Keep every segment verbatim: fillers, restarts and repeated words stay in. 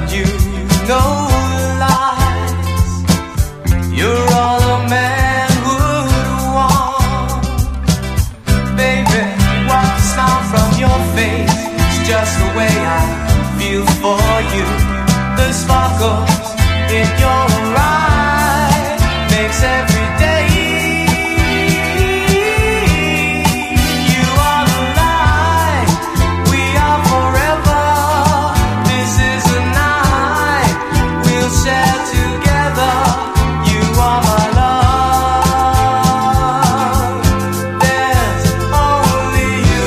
you know lies. You're all a man would want. Baby, wipe the smile from your face. It's just the way I feel for you. The sparkles in your eyes makes every day. You are the light. We are forever. This is a night we'll share together. You are my love. There's only you.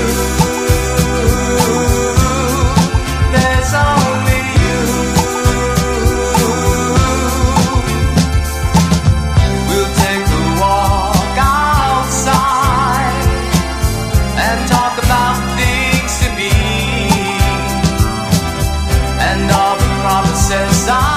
There's only you. We'll take a walk outside and talk about things to be and all the promises I